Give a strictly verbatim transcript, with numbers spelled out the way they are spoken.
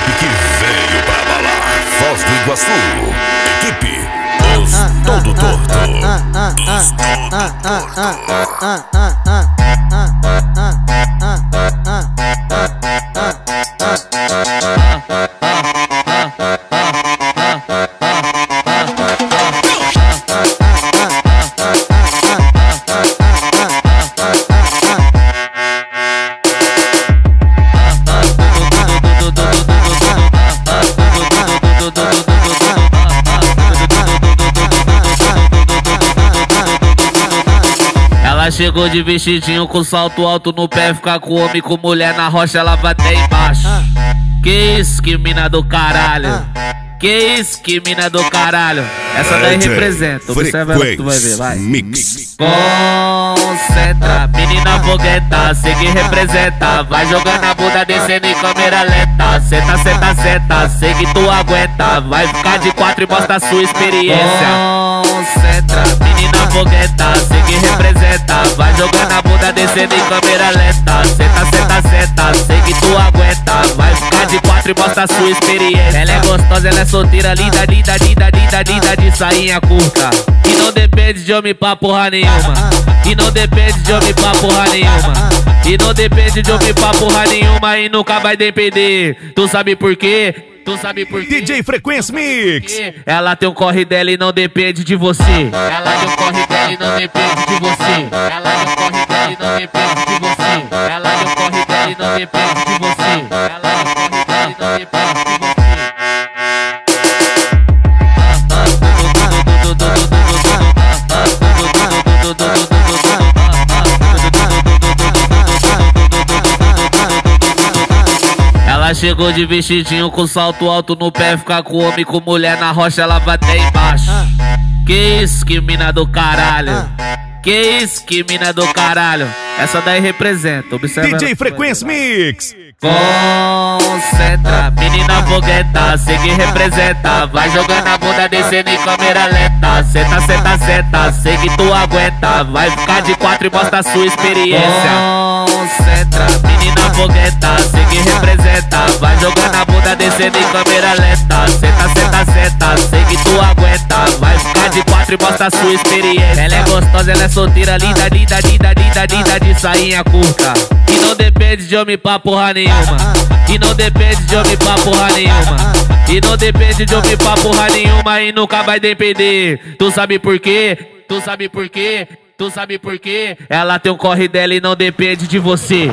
equipe que veio pra abalar. Foz do Iguaçu, equipe Os Todo Torto. Os Ela chegou de vestidinho com salto alto no pé, ficar com homem, com mulher na rocha, ela vai até embaixo. Que isso, que mina do caralho. Que isso, que mina do caralho. Essa daí representa, observa ela que tu vai ver, vai. Mix. Concentra, menina fogueta, sei que representa. Vai jogando a bunda, descendo em câmera lenta. Senta, senta, senta, sei que tu aguenta. Vai ficar de quatro e mostra a sua experiência. Concentra, menina fogueta, sei que representa. Vai jogando a bunda, descendo em câmera lenta. Senta, senta, senta, sei que tu aguenta. Vai ficar de quatro e mostra a sua experiência. Ela é gostosa, ela é solteira, linda, linda, linda, linda, linda, de sainha curta. E não depende de homem pra porra nenhuma. E não depende de homem pra porra nenhuma. E não depende de homem pra porra nenhuma. E nunca vai depender. Tu sabe por quê? Tu sabe por quê? D J Frequência Mix. Ela tem um corre dela e não depende de você. Ela tem um corre dela e não depende de você. Ela tem um corre dela e não depende de você. Ela tem um corre dela e não depende de você. Ela tem um corre dela e não depende de você. Ela chegou de vestidinho com salto alto no pé, ficar com homem, com mulher na rocha, ela vai até embaixo. Que isso, que mina do caralho. Que isso, que mina do caralho. Essa daí representa, observa. D J Frequência Mix. Concentra, menina fogueta, sei que representa. Vai jogando a bunda, descendo em câmera lenta. Senta, senta, senta, sei que tu aguenta. Vai ficar de quatro e mostra a sua experiência. Concentra, menina fogueta, sei que representa. Vai jogando a bunda, descendo em câmera lenta. Senta, senta, senta, sei que tu aguenta. Vai ficar de quatro e mostra a sua experiência. Ela é gostosa, ela é solteira, linda, linda, linda, linda, linda, de sainha curta. E não depende de homem pra porra nenhuma. E não depende de homem pra porra nenhuma. E não depende de homem pra porra nenhuma. E nunca vai depender. Tu sabe por quê? Tu sabe por quê? Tu sabe por quê? Ela tem um corre dela e não depende de você.